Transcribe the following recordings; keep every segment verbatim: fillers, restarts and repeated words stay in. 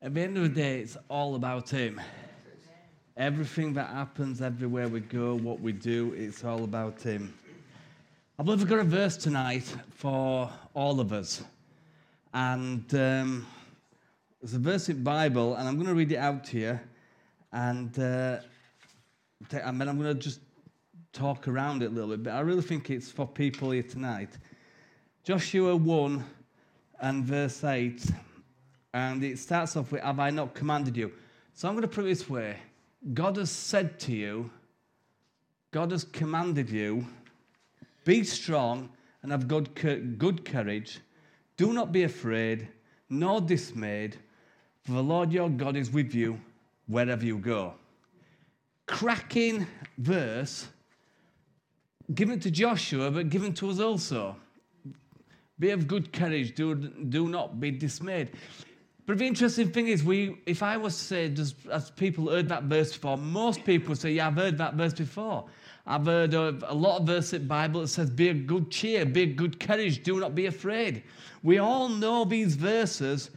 At the end of the day, it's all about Him. Everything that happens, everywhere we go, what we do, it's all about Him. I believe we've got a verse tonight for all of us. And um, there's a verse in the Bible, and I'm going to read it out to you. And, uh, I mean, I'm going to just talk around it a little bit, but I really think it's for people here tonight. Joshua one and verse eight, and it starts off with, have I not commanded you? So I'm going to put it this way. God has said to you, God has commanded you, be strong and have good, good courage. Do not be afraid, nor dismayed, for the Lord your God is with you wherever you go. Cracking verse, given to Joshua, but given to us also. Be of good courage, do, do not be dismayed. But the interesting thing is, we, if I was to say, does, as people heard that verse before, most people would say, yeah, I've heard that verse before. I've heard of a lot of verses in the Bible that says, be of good cheer, be of good courage, do not be afraid. We all know these verses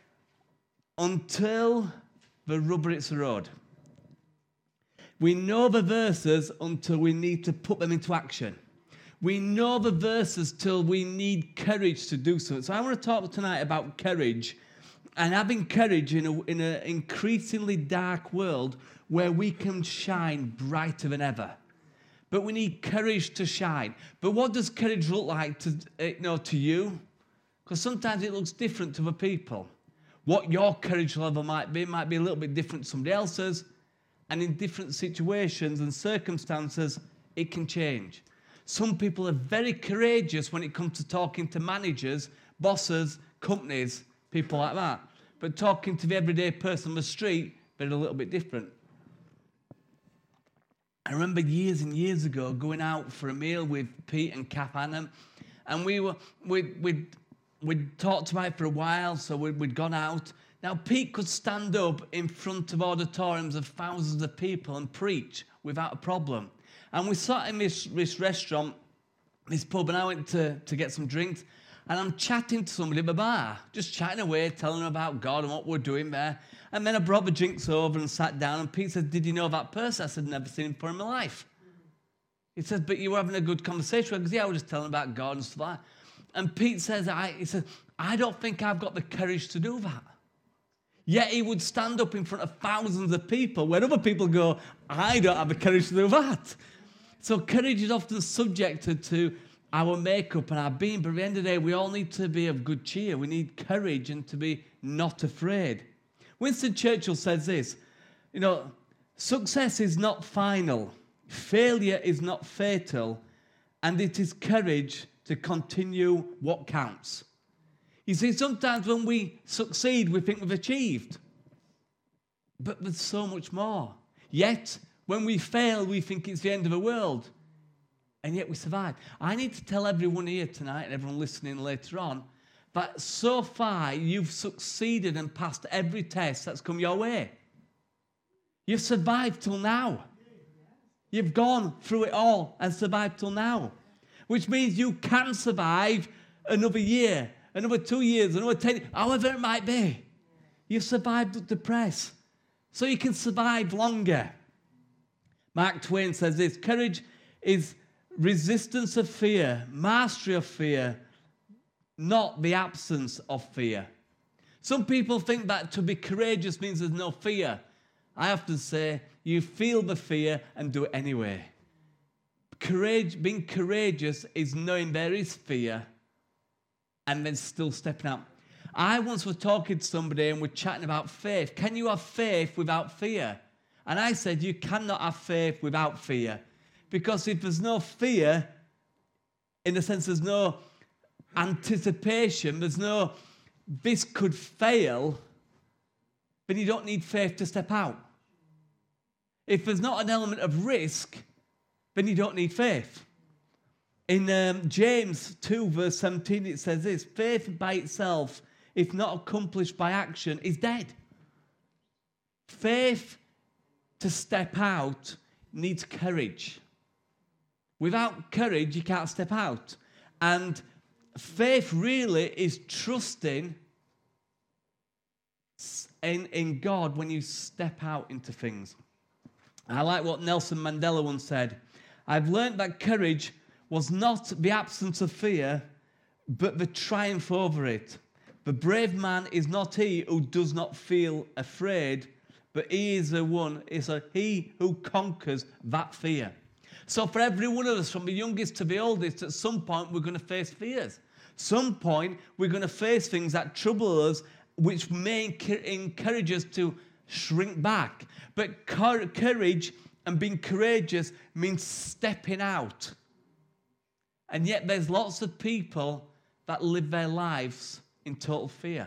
until the rubber hits the road. We know the verses until we need to put them into action. We know the verses till we need courage to do so. So I want to talk tonight about courage and having courage in a, in an increasingly dark world where we can shine brighter than ever. But we need courage to shine. But what does courage look like to, you know, to you? Because sometimes it looks different to the people. What your courage level might be might be a little bit different to somebody else's. And in different situations and circumstances, it can change. Some people are very courageous when it comes to talking to managers, bosses, companies, people like that. But talking to the everyday person on the street, they're a little bit different. I remember years and years ago going out for a meal with Pete and Kath Annam, and we were we'd, we'd, we'd talked about it for a while, so we'd, we'd gone out. Now, Pete could stand up in front of auditoriums of thousands of people and preach without a problem. And we sat in this, this restaurant, this pub, and I went to, to get some drinks, and I'm chatting to somebody at the bar, just chatting away, telling them about God and what we're doing there. And then I brought the drinks over and sat down, and Pete said, did you know that person? I said, never seen him before in my life. He said, but you were having a good conversation. Because, yeah, I was just telling about God and stuff like that. And Pete says, I, he said, I don't think I've got the courage to do that. Yet he would stand up in front of thousands of people where other people go, I don't have the courage to do that. So courage is often subjected to our makeup and our being, but at the end of the day, we all need to be of good cheer. We need courage and to be not afraid. Winston Churchill says this, you know, success is not final, failure is not fatal, and it is courage to continue what counts. You see, sometimes when we succeed, we think we've achieved, but there's so much more. Yet, when we fail, we think it's the end of the world. And yet we survive. I need to tell everyone here tonight, and everyone listening later on, that so far you've succeeded and passed every test that's come your way. You've survived till now. You've gone through it all and survived till now. Which means you can survive another year, another two years, another ten, however it might be. You've survived the press. So you can survive longer. Mark Twain says this, courage is resistance of fear, mastery of fear, not the absence of fear. Some people think that to be courageous means there's no fear. I often say, you feel the fear and do it anyway. Courage, being courageous is knowing there is fear and then still stepping out. I once was talking to somebody and we're chatting about faith. Can you have faith without fear? And I said, you cannot have faith without fear. Because if there's no fear, in the sense there's no anticipation, there's no, this could fail, then you don't need faith to step out. If there's not an element of risk, then you don't need faith. In um, James two, verse seventeen, it says this, faith by itself, if not accomplished by action, is dead. Faith to step out needs courage. Without courage, you can't step out. And faith really is trusting in, in God when you step out into things. I like what Nelson Mandela once said. I've learned that courage was not the absence of fear, but the triumph over it. The brave man is not he who does not feel afraid, but he is the one, is a, he who conquers that fear. So for every one of us, from the youngest to the oldest, at some point we're going to face fears. Some point we're going to face things that trouble us, which may encourage us to shrink back. But courage and being courageous means stepping out. And yet there's lots of people that live their lives in total fear.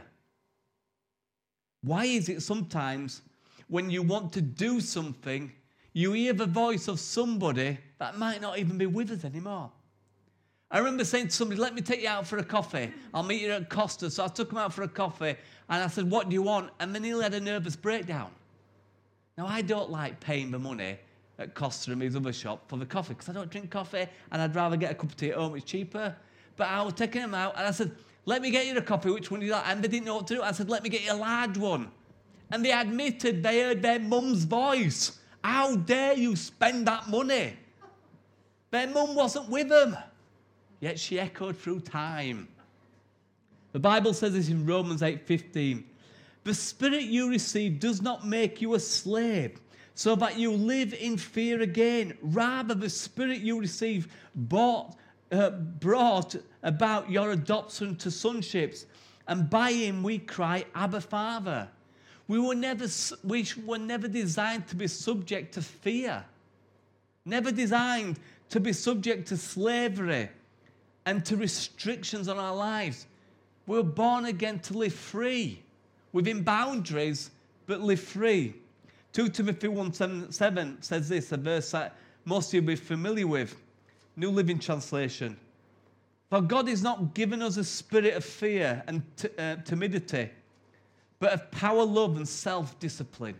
Why is it sometimes when you want to do something, you hear the voice of somebody that might not even be with us anymore? I remember saying to somebody, let me take you out for a coffee. I'll meet you at Costa. So I took him out for a coffee, and I said, what do you want? And then he had a nervous breakdown. Now, I don't like paying the money at Costa and his other shop for the coffee, because I don't drink coffee, and I'd rather get a cup of tea at home. It's cheaper. But I was taking him out, and I said, let me get you a coffee. Which one do you like? And they didn't know what to do. I said, let me get you a large one. And they admitted they heard their mum's voice. How dare you spend that money? Their mum wasn't with them. Yet she echoed through time. The Bible says this in Romans eight fifteen. The spirit you receive does not make you a slave, so that you live in fear again. Rather, the spirit you receive bought, uh, brought about your adoption to sonships, and by him we cry, Abba, Father. We were never, we were never designed to be subject to fear, never designed to be subject to slavery and to restrictions on our lives. We were born again to live free, within boundaries, but live free. Second Timothy one seven says this, a verse that most of you will be familiar with, New Living Translation. For God has not given us a spirit of fear and t- uh, timidity, but of power, love, and self-discipline.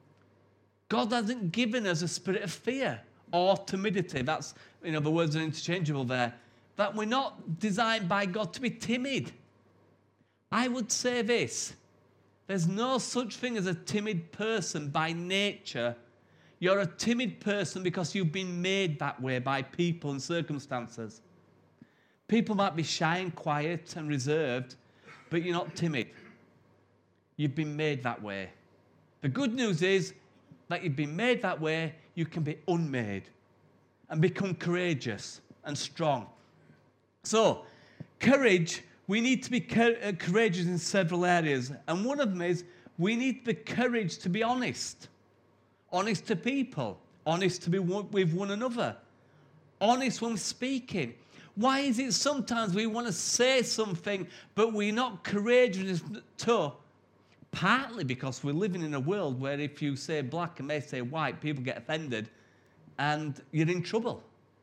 God hasn't given us a spirit of fear or timidity. That's, you know, the words are interchangeable there. That we're not designed by God to be timid. I would say this. There's no such thing as a timid person by nature. You're a timid person because you've been made that way by people and circumstances. People might be shy and quiet and reserved, but you're not timid. You've been made that way. The good news is that you've been made that way, you can be unmade and become courageous and strong. So, courage, we need to be courageous in several areas. And one of them is we need the courage to be honest. Honest to people. Honest to be with one another. Honest when speaking. Why is it sometimes we want to say something, but we're not courageous to? Partly because we're living in a world where if you say black and they say white, people get offended and you're in trouble.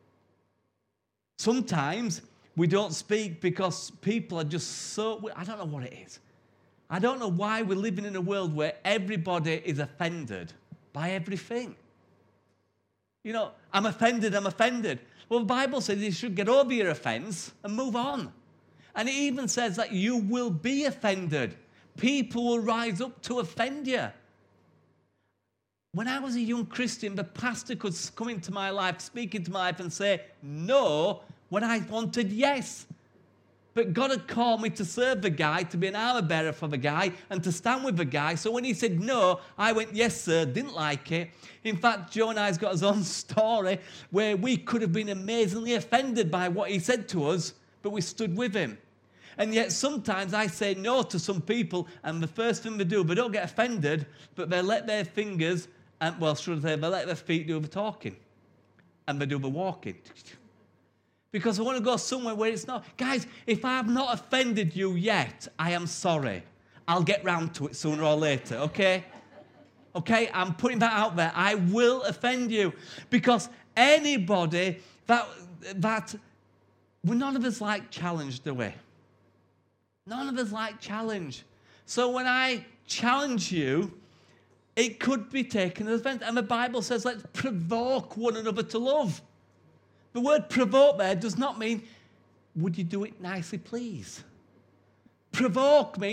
Sometimes we don't speak because people are just so, I don't know what it is. I don't know why we're living in a world where everybody is offended by everything. You know, I'm offended, I'm offended. Well, the Bible says you should get over your offense and move on. And it even says that you will be offended. People will rise up to offend you. When I was a young Christian, the pastor could come into my life, speak into my life and say no when I wanted yes. But God had called me to serve the guy, to be an armor bearer for the guy, and to stand with the guy. So when he said no, I went, yes, sir, didn't like it. In fact, Joe and I's got his own story where we could have been amazingly offended by what he said to us, but we stood with him. And yet sometimes I say no to some people, and the first thing they do, they don't get offended, but they let their fingers, and well, should I say, they let their feet do the talking, and they do the walking. Because I want to go somewhere where it's not. Guys, if I've not offended you yet, I am sorry. I'll get round to it sooner or later, okay? Okay, I'm putting that out there. I will offend you. Because anybody that, that, well, none of us like challenge, do we? None of us like challenge. So when I challenge you, it could be taken as offense. And the Bible says, let's provoke one another to love. The word provoke there does not mean, would you do it nicely, please? Provoke means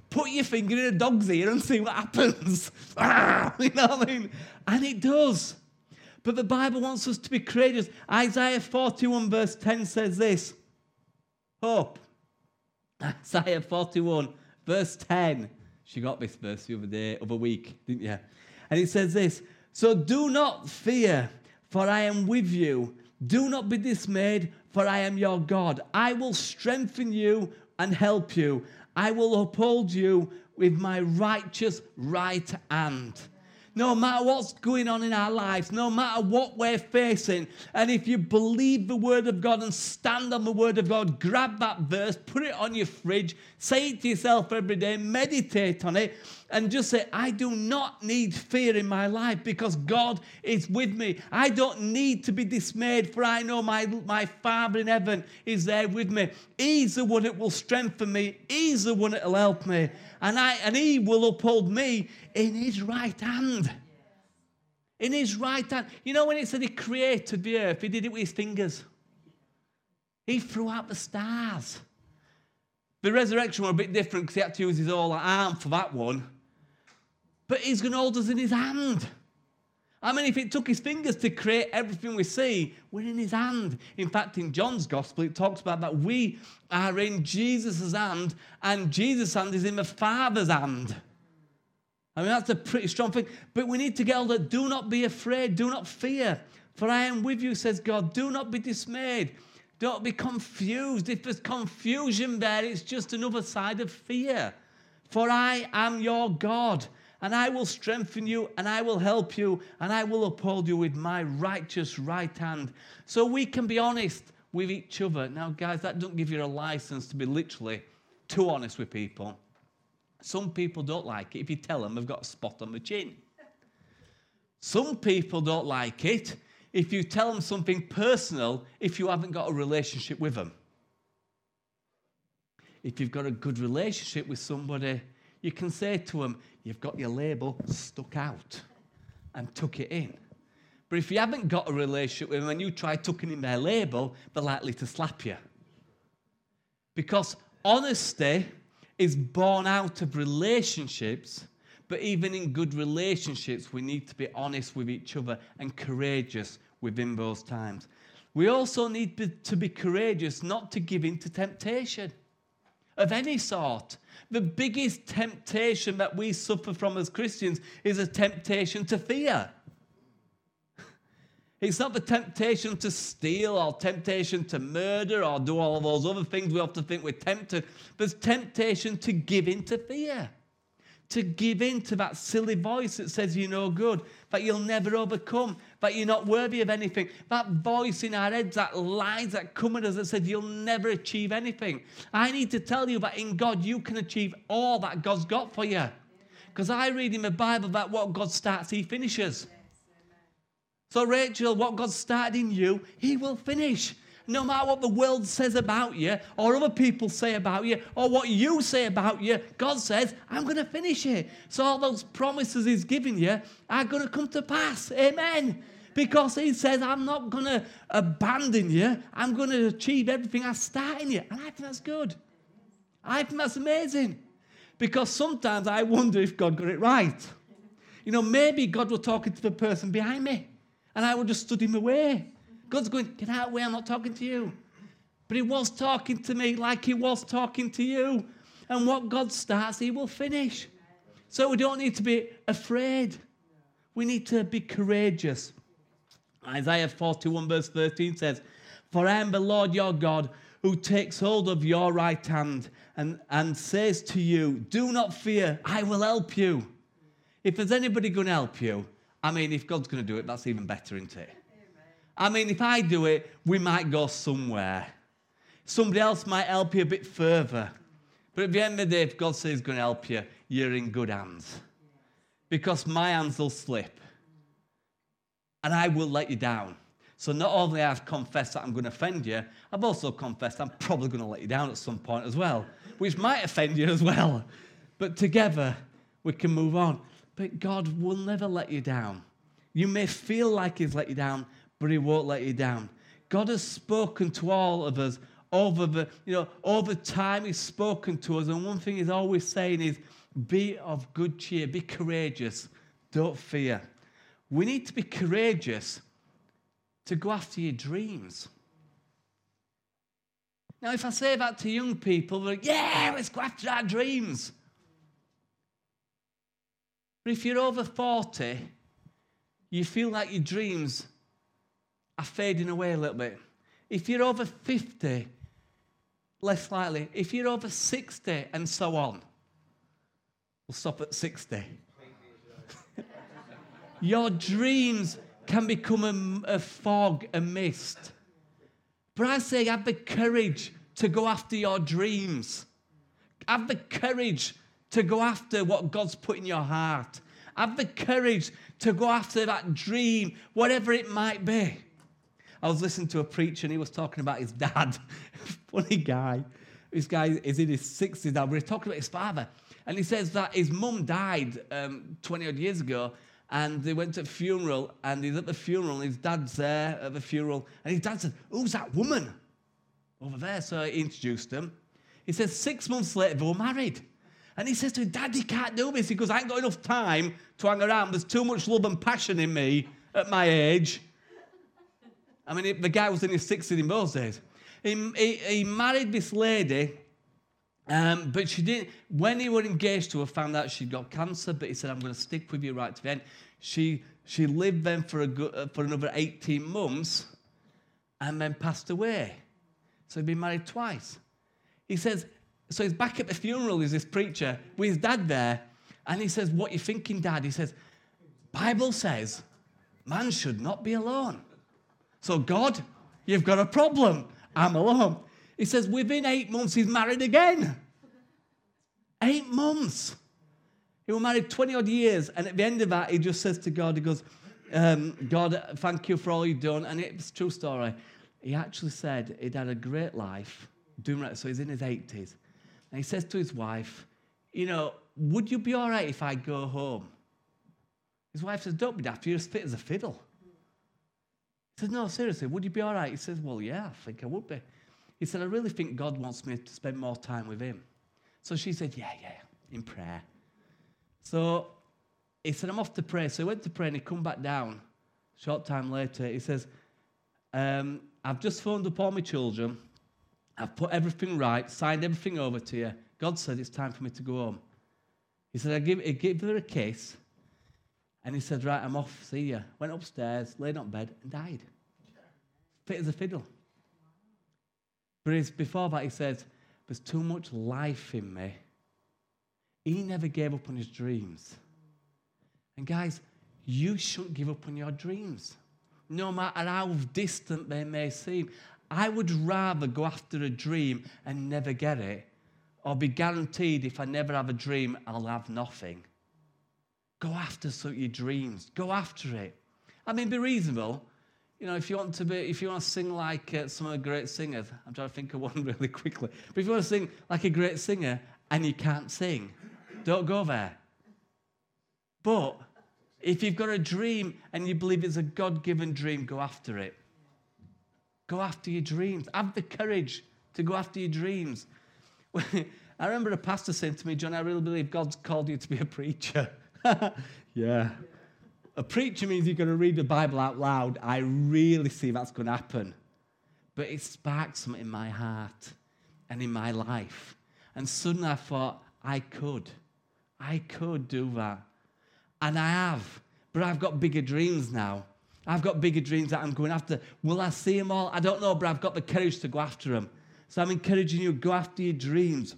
Put your finger in a dog's ear and see what happens. You know what I mean? And it does. But the Bible wants us to be courageous. Isaiah forty-one verse ten says this. Hope. Isaiah forty-one verse ten. She got this verse the other day, other week, didn't you? And it says this. So do not fear, for I am with you. Do not be dismayed, for I am your God. I will strengthen you and help you. I will uphold you with my righteous right hand. No matter what's going on in our lives, no matter what we're facing, and if you believe the word of God and stand on the word of God, grab that verse, put it on your fridge, say it to yourself every day, meditate on it, and just say, I do not need fear in my life because God is with me. I don't need to be dismayed, for I know my, my Father in heaven is there with me. He's the one that will strengthen me. He's the one that will help me. And, I, and he will uphold me in his right hand. In his right hand. You know when it said he created the earth, he did it with his fingers. He threw out the stars. The resurrection was a bit different because he had to use his whole arm for that one. But he's going to hold us in his hand. I mean, if it took his fingers to create everything we see, we're in his hand. In fact, in John's gospel, it talks about that we are in Jesus' hand, and Jesus' hand is in the Father's hand. I mean, that's a pretty strong thing. But we need to get all that. Do not be afraid. Do not fear. For I am with you, says God. Do not be dismayed. Don't be confused. If there's confusion there, it's just another side of fear. For I am your God. And I will strengthen you, and I will help you, and I will uphold you with my righteous right hand. So we can be honest with each other. Now, guys, that doesn't give you a license to be literally too honest with people. Some people don't like it if you tell them they've got a spot on the chin. Some people don't like it if you tell them something personal if you haven't got a relationship with them. If you've got a good relationship with somebody, you can say to them, you've got your label stuck out and tuck it in. But if you haven't got a relationship with them and you try tucking in their label, they're likely to slap you. Because honesty is born out of relationships, but even in good relationships, we need to be honest with each other and courageous within those times. We also need to be courageous not to give in to temptation of any sort. The biggest temptation that we suffer from as Christians is a temptation to fear. It's not the temptation to steal or temptation to murder or do all of those other things we often think we're tempted. But it's temptation to give in to fear. To give in to that silly voice that says you're no good, that you'll never overcome, that you're not worthy of anything. That voice in our heads, that lies that come at us that said you'll never achieve anything. I need to tell you that in God you can achieve all that God's got for you. Because I read in the Bible that what God starts, he finishes. So Rachel, what God started in you, he will finish. No matter what the world says about you, or other people say about you, or what you say about you, God says, I'm going to finish it. So all those promises he's given you are going to come to pass. Amen. Because he says, I'm not going to abandon you. I'm going to achieve everything I start in you. And I think that's good. I think that's amazing. Because sometimes I wonder if God got it right. You know, maybe God was talking to the person behind me, and I would just stood him away. God's going, get out of the way, I'm not talking to you. But he was talking to me like he was talking to you. And what God starts, he will finish. So we don't need to be afraid. We need to be courageous. Isaiah forty-one verse thirteen says, for I am the Lord your God who takes hold of your right hand and, and says to you, do not fear, I will help you. If there's anybody going to help you, I mean, if God's going to do it, that's even better, isn't it? I mean, if I do it, we might go somewhere. Somebody else might help you a bit further. But at the end of the day, if God says he's going to help you, you're in good hands. Because my hands will slip. And I will let you down. So not only have I confessed that I'm going to offend you, I've also confessed I'm probably going to let you down at some point as well, which might offend you as well. But together, we can move on. But God will never let you down. You may feel like he's let you down, but he won't let you down. God has spoken to all of us over the, you know, over time he's spoken to us. And one thing he's always saying is, be of good cheer, be courageous, don't fear. We need to be courageous to go after your dreams. Now, if I say that to young people, they're like, yeah, let's go after our dreams. But if you're over forty, you feel like your dreams are fading away a little bit. If you're over fifty, less likely. If you're over sixty and so on, we'll stop at sixty. Your dreams can become a, a fog, a mist. But I say, have the courage to go after your dreams. Have the courage to go after what God's put in your heart. Have the courage to go after that dream, whatever it might be. I was listening to a preacher and he was talking about his dad. Funny guy. This guy is in his sixties now, but he's talking about his father. And he says that his mum died um, twenty odd years ago, and they went to a funeral, and he's at the funeral, and his dad's there at the funeral, and his dad said, who's that woman over there? So he introduced them. He says, six months later, they were married. And he says to him, Dad, you can't do this. He goes, I ain't got enough time to hang around. There's too much love and passion in me at my age. I mean, the guy was in his sixties in those days. He, he, he married this lady, um, but she didn't. When he were engaged to her, found out she'd got cancer, but he said, I'm going to stick with you right to the end. She, she lived then for, a good, uh, for another eighteen months and then passed away. So he'd been married twice. He says, so he's back at the funeral, is this preacher, with his dad there, and he says, what you thinking, Dad? He says, Bible says, man should not be alone. So God, you've got a problem. I'm alone. He says, within eight months, he's married again. Eight months. He was married twenty odd years, and at the end of that, he just says to God, he goes, um, God, thank you for all you've done. And it's a true story. He actually said he'd had a great life, doing right, so he's in his eighties. And he says to his wife, you know, would you be all right if I go home? His wife says, don't be daft, you're as fit as a fiddle. He says, no, seriously, would you be all right? He says, well, yeah, I think I would be. He said, I really think God wants me to spend more time with him. So she said, yeah, yeah, in prayer. So he said, I'm off to pray. So he went to pray and he come back down. Short time later, he says, um, I've just phoned up all my children. I've put everything right, signed everything over to you. God said it's time for me to go home. He said, I give, he gave her a kiss. And he said, right, I'm off, see you. Went upstairs, laid on bed, and died. Fit as a fiddle. But before that, he says, there's too much life in me. He never gave up on his dreams. And guys, you shouldn't give up on your dreams, no matter how distant they may seem. I would rather go after a dream and never get it, or be guaranteed if I never have a dream, I'll have nothing. Go after so your dreams. Go after it. I mean, be reasonable. You know, if you want to be, if you want to sing like uh, some of the great singers, I'm trying to think of one really quickly. But if you want to sing like a great singer and you can't sing, don't go there. But if you've got a dream and you believe it's a God-given dream, go after it. Go after your dreams. Have the courage to go after your dreams. I remember a pastor saying to me, John, I really believe God's called you to be a preacher. Yeah. A preacher means you're going to read the Bible out loud. I really see that's going to happen. But it sparked something in my heart and in my life. And suddenly I thought, I could. I could do that. And I have. But I've got bigger dreams now. I've got bigger dreams that I'm going after. Will I see them all? I don't know, but I've got the courage to go after them. So I'm encouraging you, go after your dreams.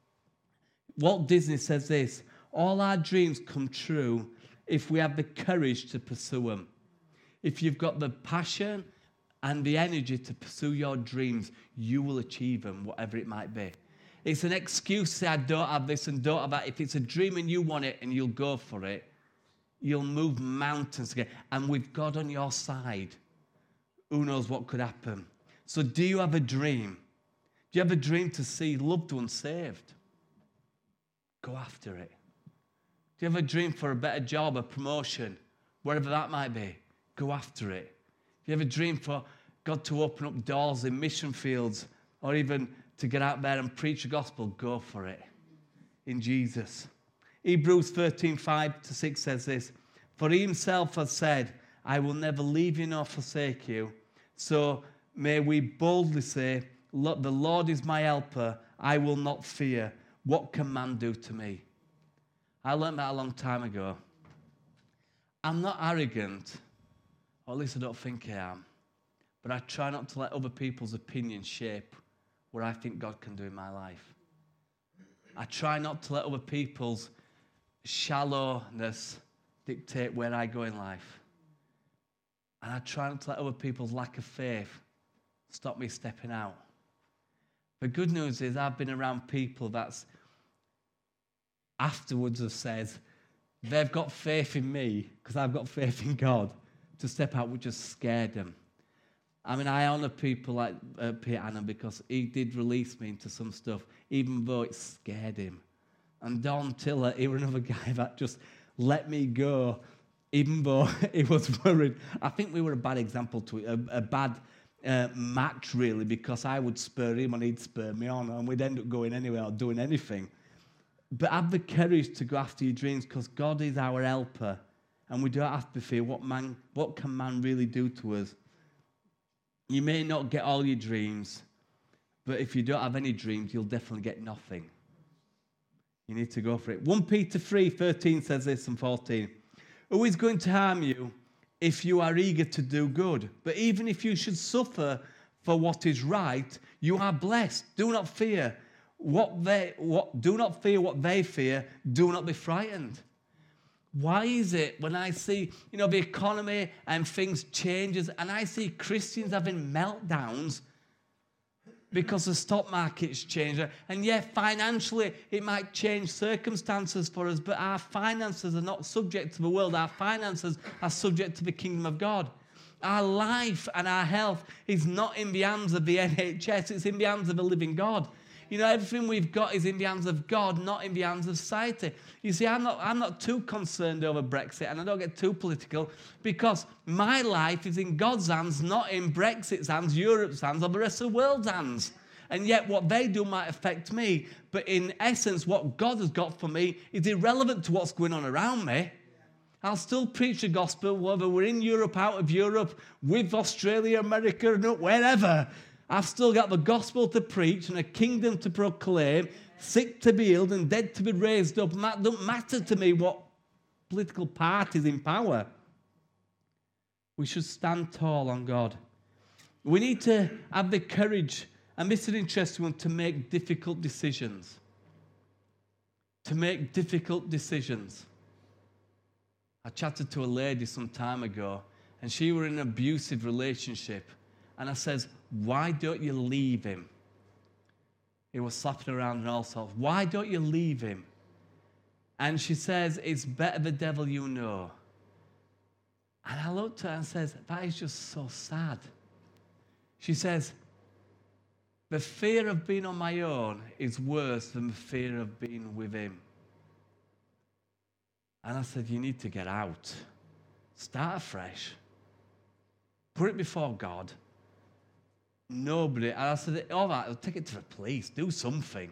Walt Disney says this, all our dreams come true if we have the courage to pursue them. If you've got the passion and the energy to pursue your dreams, you will achieve them, whatever it might be. It's an excuse to say, I don't have this and don't have that. If it's a dream and you want it and you'll go for it, you'll move mountains again. And with God on your side, who knows what could happen. So do you have a dream? Do you have a dream to see loved ones saved? Go after it. Do you have a dream for a better job, a promotion, wherever that might be? Go after it. Do you have a dream for God to open up doors in mission fields or even to get out there and preach the gospel, go for it in Jesus. Hebrews thirteen, five to six says this, for he himself has said, I will never leave you nor forsake you. So may we boldly say, look, the Lord is my helper. I will not fear. What can man do to me? I learned that a long time ago. I'm not arrogant, or at least I don't think I am, but I try not to let other people's opinions shape what I think God can do in my life. I try not to let other people's shallowness dictate where I go in life. And I try not to let other people's lack of faith stop me stepping out. The good news is I've been around people that's afterwards have said they've got faith in me because I've got faith in God to step out, which just scared them. I mean, I honor people like uh, Peter Annan because he did release me into some stuff, even though it scared him. And Don Tiller, he was another guy that just let me go, even though he was worried. I think we were a bad example to it, a, a bad uh, match, really, because I would spur him and he'd spur me on, and we'd end up going anywhere or doing anything. But have the courage to go after your dreams because God is our helper, and we don't have to fear what man, what can man really do to us. You may not get all your dreams, but if you don't have any dreams, you'll definitely get nothing. You need to go for it. First Peter three, thirteen says this and fourteen. Who is going to harm you if you are eager to do good? But even if you should suffer for what is right, you are blessed. Do not fear what they what do not fear what they fear. Do not be frightened. Why is it when I see, you know, the economy and things changes and I see Christians having meltdowns because the stock market's changed, and yeah, financially it might change circumstances for us, but our finances are not subject to the world. Our finances are subject to the kingdom of God. Our life and our health is not in the hands of the N H S, it's in the hands of the living God. You know, everything we've got is in the hands of God, not in the hands of society. You see, I'm not, I'm not too concerned over Brexit, and I don't get too political, because my life is in God's hands, not in Brexit's hands, Europe's hands, or the rest of the world's hands. And yet what they do might affect me, but in essence, what God has got for me is irrelevant to what's going on around me. I'll still preach the gospel, whether we're in Europe, out of Europe, with Australia, America, wherever. I've still got the gospel to preach and a kingdom to proclaim, sick to be healed and dead to be raised up. It doesn't matter to me what political party is in power. We should stand tall on God. We need to have the courage, and this is an interesting one, to make difficult decisions. To make difficult decisions. I chatted to a lady some time ago, and she was in an abusive relationship. And I says, why don't you leave him? He was slapping around and all sorts. Why don't you leave him? And she says, it's better the devil you know. And I looked at her and says, that is just so sad. She says, the fear of being on my own is worse than the fear of being with him. And I said, you need to get out. Start afresh. Put it before God. Nobody. And I said, all right, I'll take it to the police. Do something.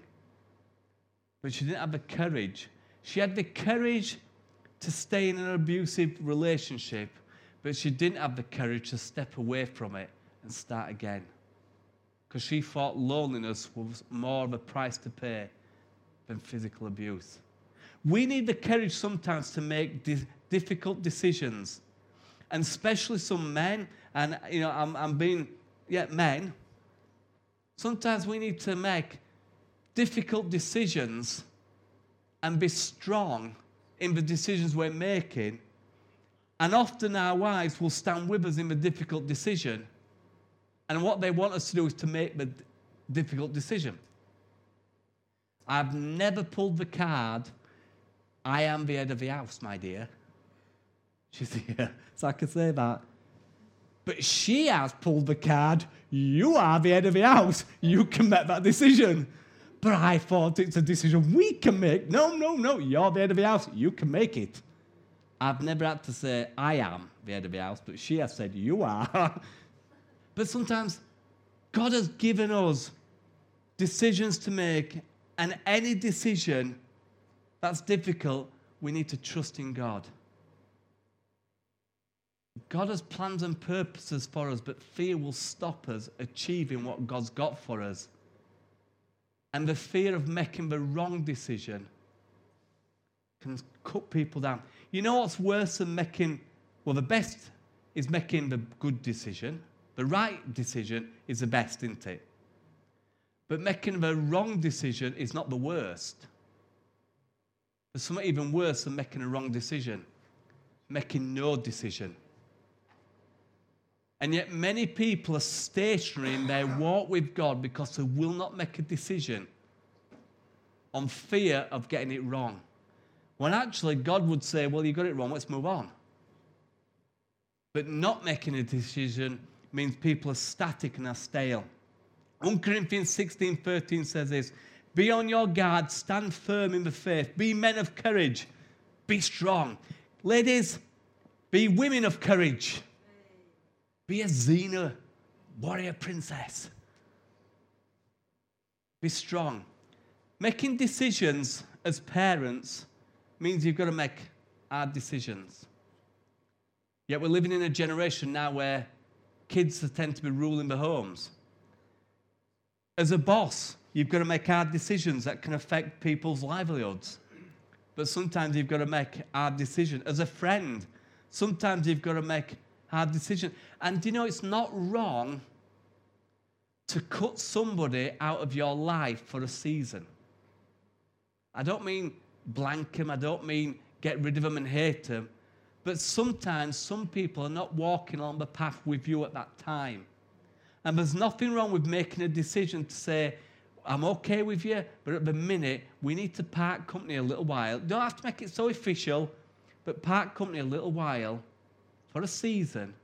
But she didn't have the courage. She had the courage to stay in an abusive relationship, but she didn't have the courage to step away from it and start again. Because she thought loneliness was more of a price to pay than physical abuse. We need the courage sometimes to make di- difficult decisions. And especially some men, and you know, I'm, I'm being, yeah, men. Sometimes we need to make difficult decisions and be strong in the decisions we're making. And often our wives will stand with us in the difficult decision. And what they want us to do is to make the difficult decision. I've never pulled the card, I am the head of the house, my dear. She's here, so I can say that. But she has pulled the card, you are the head of the house, you can make that decision. But I thought it's a decision we can make. No, no, no, you're the head of the house, you can make it. I've never had to say, I am the head of the house, but she has said, you are. But sometimes God has given us decisions to make, and any decision that's difficult, we need to trust in God. God has plans and purposes for us, but fear will stop us achieving what God's got for us. And the fear of making the wrong decision can cut people down. You know what's worse than making, well, the best is making the good decision. The right decision is the best, isn't it? But making the wrong decision is not the worst. There's something even worse than making a wrong decision. Making no decision. And yet many people are stationary in their walk with God because they will not make a decision on fear of getting it wrong. When actually God would say, well, you got it wrong, let's move on. But not making a decision means people are static and are stale. First Corinthians sixteen thirteen says this, be on your guard, stand firm in the faith, be men of courage, be strong. Ladies, be women of courage. Be a Xena, warrior princess. Be strong. Making decisions as parents means you've got to make hard decisions. Yet we're living in a generation now where kids tend to be ruling the homes. As a boss, you've got to make hard decisions that can affect people's livelihoods. But sometimes you've got to make hard decisions. As a friend, sometimes you've got to make hard decisions. And you know, it's not wrong to cut somebody out of your life for a season. I don't mean blank them, I don't mean get rid of them and hate them. But sometimes some people are not walking on the path with you at that time. And there's nothing wrong with making a decision to say, I'm okay with you, but at the minute, we need to part company a little while. You don't have to make it so official, but part company a little while for a season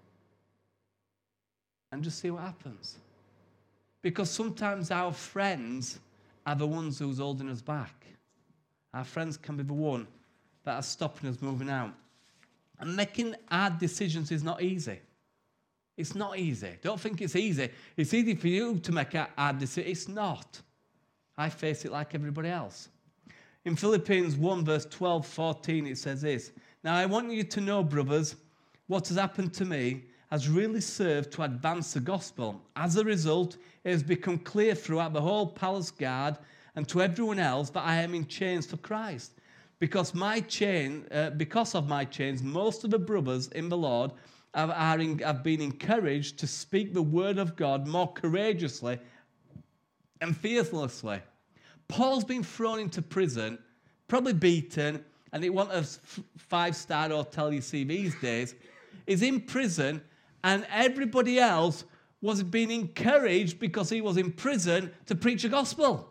and just see what happens. Because sometimes our friends are the ones who's holding us back. Our friends can be the one that are stopping us moving out. And making hard decisions is not easy. It's not easy. Don't think it's easy. It's easy for you to make a hard decision. It's not. I face it like everybody else. In Philippians one, verse twelve, fourteen, it says this. Now I want you to know, brothers, what has happened to me has really served to advance the gospel. As a result, it has become clear throughout the whole palace guard and to everyone else that I am in chains for Christ. Because my chain, uh, because of my chains, most of the brothers in the Lord have, are in, have been encouraged to speak the word of God more courageously and fearlessly. Paul's been thrown into prison, probably beaten, and it wasn't a five-star hotel you see these days. He's in prison, and everybody else was being encouraged because he was in prison to preach the gospel.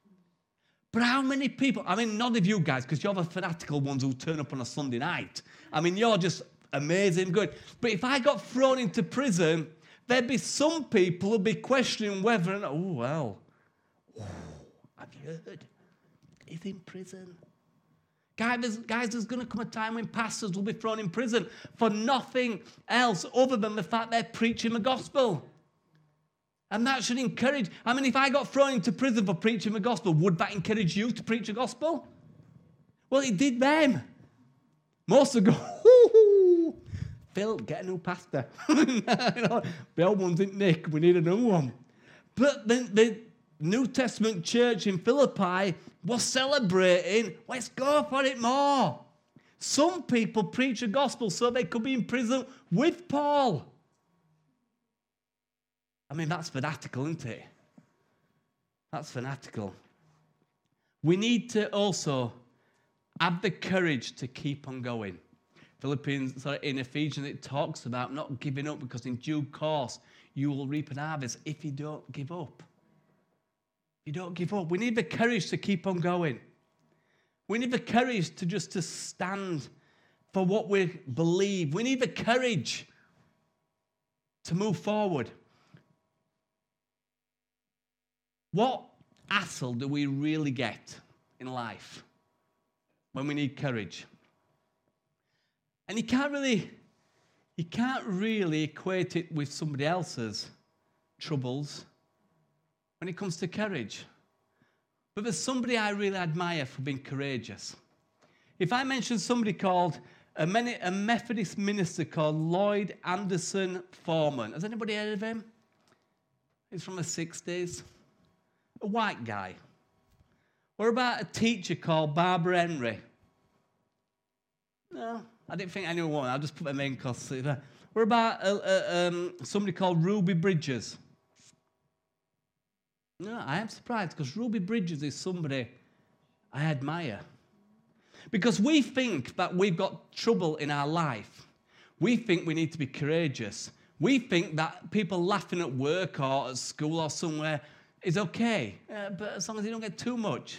But how many people, I mean, none of you guys, because you're the fanatical ones who turn up on a Sunday night. I mean, you're just amazing good. But if I got thrown into prison, there'd be some people who'd be questioning whether or not, oh, well, oh, have you heard? He's in prison. Guys, there's, guys, there's going to come a time when pastors will be thrown in prison for nothing else other than the fact they're preaching the gospel. And that should encourage. I mean, if I got thrown into prison for preaching the gospel, would that encourage you to preach the gospel? Well, it did them. Most of them go, hoo, Phil, get a new pastor. you know, the old one didn't nick. We need a new one. But the, the New Testament church in Philippi was celebrating, let's go for it more. Some people preach the gospel so they could be in prison with Paul. I mean, that's fanatical, isn't it? That's fanatical. We need to also have the courage to keep on going. Philippians, sorry, in Ephesians, it talks about not giving up because in due course you will reap an harvest if you don't give up. You don't give up. We need the courage to keep on going. We need the courage to just to stand for what we believe. We need the courage to move forward. What hassle do we really get in life when we need courage? And you can't really, you can't really equate it with somebody else's troubles. when it comes to courage. But there's somebody I really admire for being courageous. If I mention somebody called, a, Methodist minister called Lloyd Anderson Foreman, has anybody heard of him? He's from the sixties. A white guy. What about a teacher called Barbara Henry? No, I didn't think anyone would. I'll just put them in because... What about uh, uh, um, somebody called Ruby Bridges? No, I am surprised because Ruby Bridges is somebody I admire. Because we think that we've got trouble in our life. We think we need to be courageous. We think that people laughing at work or at school or somewhere is okay, uh, but as long as you don't get too much.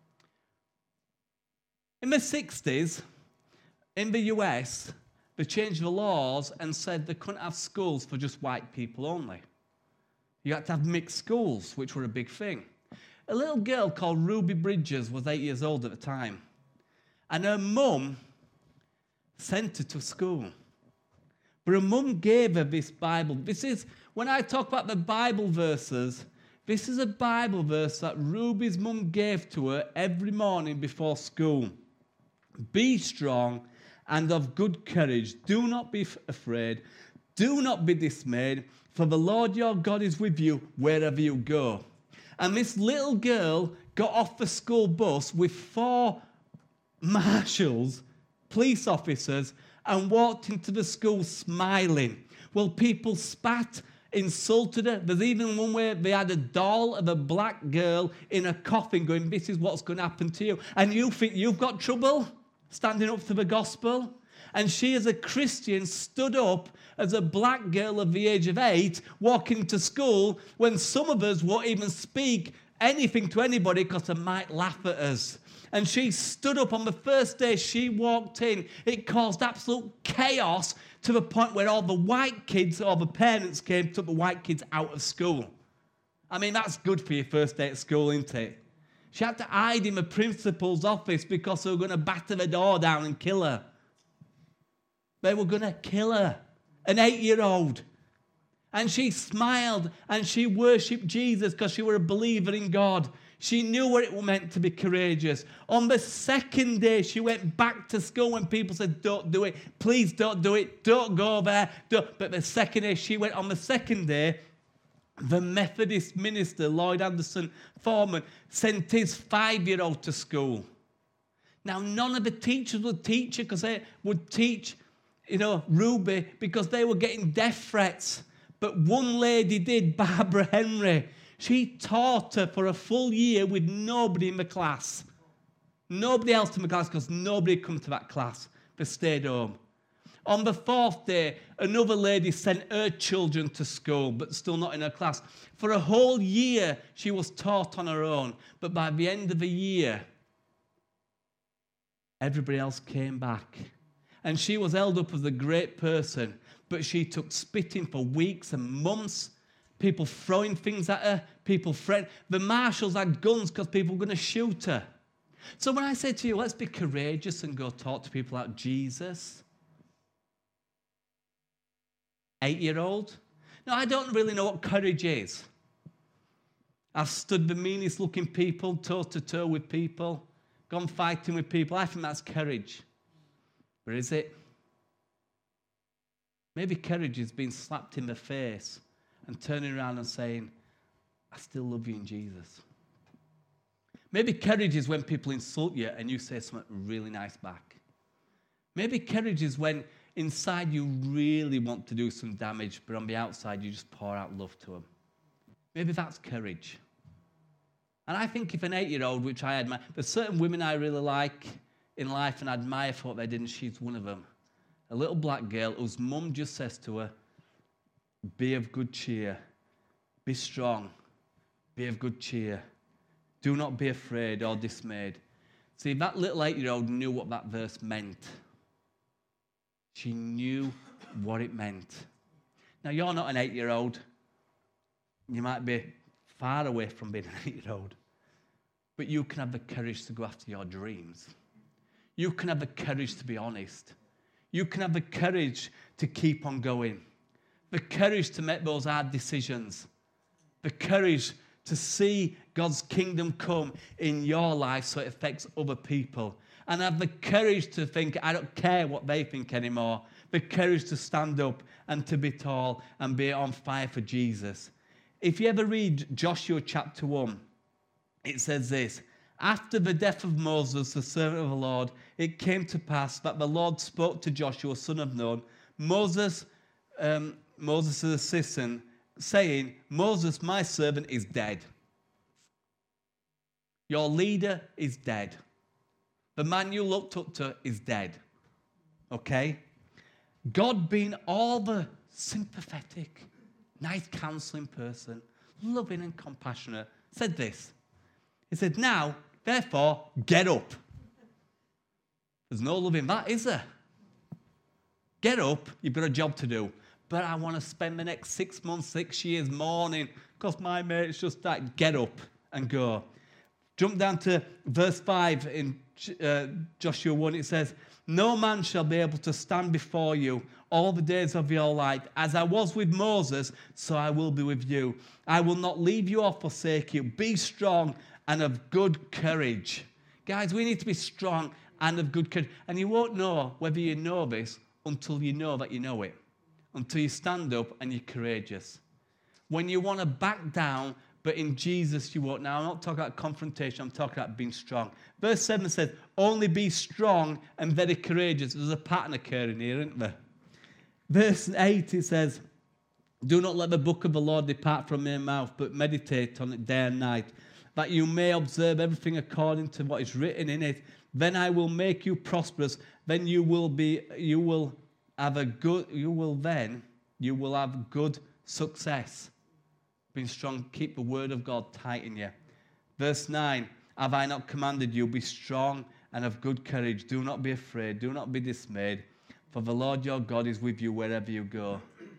In the sixties, in the U S, they changed the laws and said they couldn't have schools for just white people only. You had to have mixed schools, which were a big thing. A little girl called Ruby Bridges was eight years old at the time. And her mum sent her to school. But her mum gave her this Bible. This is, when I talk about the Bible verses, this is a Bible verse that Ruby's mum gave to her every morning before school. Be strong and of good courage. Do not be afraid. Do not be dismayed, for the Lord your God is with you wherever you go. And this little girl got off the school bus with four marshals, police officers, and walked into the school smiling. Well, people spat, insulted her. There's even one where they had a doll of a black girl in a coffin going, this is what's going to happen to you. And you think you've got trouble standing up for the gospel? And she, as a Christian, stood up as a black girl of the age of eight, walking to school when some of us won't even speak anything to anybody because they might laugh at us. And she stood up on the first day she walked in. It caused absolute chaos to the point where all the white kids, or the parents came, took the white kids out of school. I mean, that's good for your first day at school, isn't it? She had to hide in the principal's office because they were going to batter the door down and kill her. They were going to kill her, an eight-year-old. And she smiled and she worshipped Jesus because she was a believer in God. She knew what it meant to be courageous. On the second day, she went back to school when people said, don't do it. Please don't do it. Don't go there. Don't. But the second day, she went on the second day, the Methodist minister, Lloyd Anderson Foreman, sent his five-year-old to school. Now, none of the teachers would teach her because they would teach, you know, Ruby because they were getting death threats. But one lady did, Barbara Henry. She taught her for a full year with nobody in the class. Nobody else in the class because nobody had come to that class. They stayed home. On the fourth day, another lady sent her children to school, but still not in her class. For a whole year, she was taught on her own. But by the end of the year, everybody else came back. And she was held up as a great person, but she took spitting for weeks and months. People throwing things at her, people threatening. The marshals had guns because people were going to shoot her. So when I say to you, let's be courageous and go talk to people about Jesus. Eight-year-old? No, I don't really know what courage is. I've stood the meanest looking people, toe-to-toe with people, gone fighting with people. I think that's courage. But is it? Maybe courage is being slapped in the face and turning around and saying, I still love you in Jesus. Maybe courage is when people insult you and you say something really nice back. Maybe courage is when inside you really want to do some damage, but on the outside you just pour out love to them. Maybe that's courage. And I think if an eight-year-old, which I admire, there's certain women I really like in life and admire for what they did, and she's one of them. A little black girl whose mum just says to her, be of good cheer, be strong, be of good cheer. Do not be afraid or dismayed. See, that little eight-year-old knew what that verse meant. She knew what it meant. Now, you're not an eight-year-old. You might be far away from being an eight-year-old. But you can have the courage to go after your dreams. You can have the courage to be honest. You can have the courage to keep on going. The courage to make those hard decisions. The courage to see God's kingdom come in your life so it affects other people. And have the courage to think, I don't care what they think anymore. The courage to stand up and to be tall and be on fire for Jesus. If you ever read Joshua chapter one, it says this: after the death of Moses, the servant of the Lord, it came to pass that the Lord spoke to Joshua, son of Nun, Moses, um, Moses' assistant, saying, Moses, my servant, is dead. Your leader is dead. The man you looked up to is dead. Okay? God, being all the sympathetic, nice counseling person, loving and compassionate, said this. He said, now, therefore, get up. There's no love in that, is there? Get up, you've got a job to do. But I want to spend the next six months, six years mourning because my mate's just died. Get up and go. Jump down to verse five in uh, Joshua one. It says, no man shall be able to stand before you all the days of your life. As I was with Moses, so I will be with you. I will not leave you or forsake you. Be strong and of good courage. Guys, we need to be strong and of good courage. And you won't know whether you know this until you know that you know it. Until you stand up and you're courageous. When you want to back down, but in Jesus you won't. Now, I'm not talking about confrontation. I'm talking about being strong. Verse seven says, only be strong and very courageous. There's a pattern occurring here, isn't there? Verse eight, it says, do not let the book of the Lord depart from your mouth, but meditate on it day and night, that you may observe everything according to what is written in it. Then I will make you prosperous. Then you will be, you will have a good, you will then, you will have good success. Being strong, keep the word of God tight in you. Verse nine, have I not commanded you, be strong and of good courage. Do not be afraid, do not be dismayed, for the Lord your God is with you wherever you go.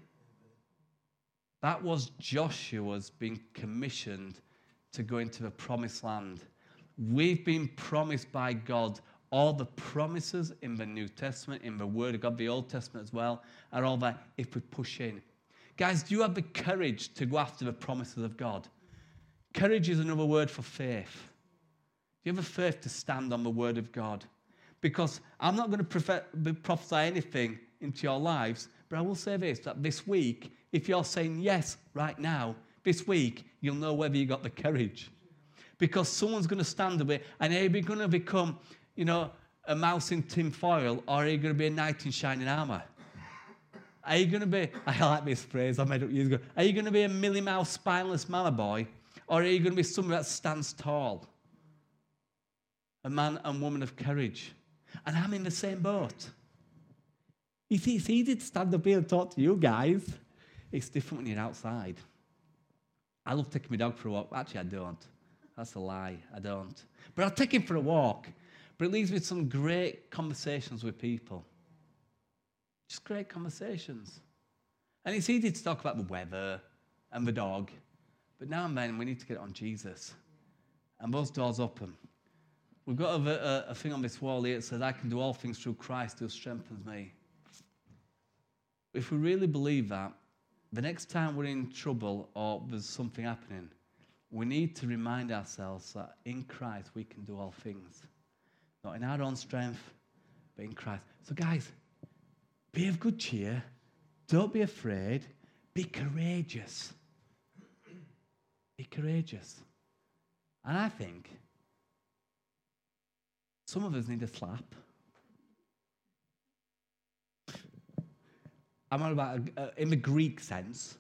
That was Joshua's being commissioned to go into the promised land. We've been promised by God. All the promises in the New Testament, in the Word of God, the Old Testament as well, are all that if we push in. Guys, do you have the courage to go after the promises of God? Courage is another word for faith. Do you have the faith to stand on the Word of God? Because I'm not going to prophesy anything into your lives, but I will say this, that this week, if you're saying yes right now, this week, you'll know whether you got the courage. Because someone's going to stand a bit, and are you going to become, you know, a mouse in tin foil, or are you going to be a knight in shining armour? Are you going to be, I like this phrase I made up years ago, are you going to be a Millie Mouse spineless mama boy, or are you going to be someone that stands tall? A man and woman of courage. And I'm in the same boat. You see, it's easy to stand up here and talk to you guys. It's different when you're outside. I love taking my dog for a walk. Actually, I don't. That's a lie. I don't. But I'll take him for a walk. But it leaves me with some great conversations with people. Just great conversations. And it's easy to talk about the weather and the dog. But now and then, we need to get on Jesus. And those doors open. We've got a, a, a thing on this wall here that says, I can do all things through Christ who strengthens me. If we really believe that, the next time we're in trouble or there's something happening, we need to remind ourselves that in Christ we can do all things. Not in our own strength, but in Christ. So guys, be of good cheer. Don't be afraid. Be courageous. Be courageous. And I think some of us need a slap. I'm on about uh, in the Greek sense.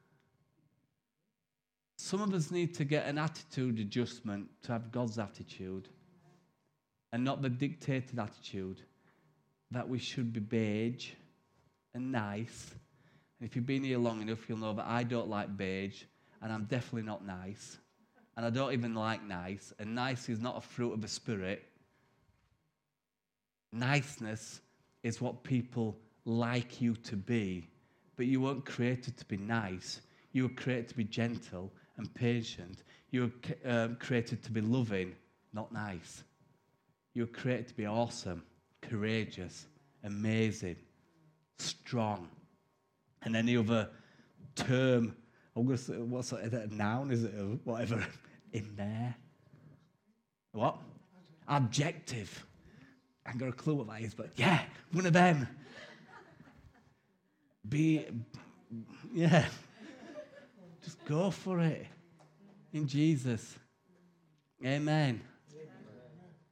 Some of us need to get an attitude adjustment to have God's attitude and not the dictated attitude that we should be beige and nice. And if you've been here long enough, you'll know that I don't like beige, and I'm definitely not nice. And I don't even like nice, and nice is not a fruit of the Spirit. Niceness is what people like you to be, but you weren't created to be nice. You were created to be gentle and patient. You were um, created to be loving, not nice. You were created to be awesome, courageous, amazing, strong. And any other term I'm going to say, what's it, is it a noun? Is it a whatever? In there. What? Adjective. I haven't got a clue what that is, but yeah, one of them. Be, yeah. Just go for it. In Jesus. Amen.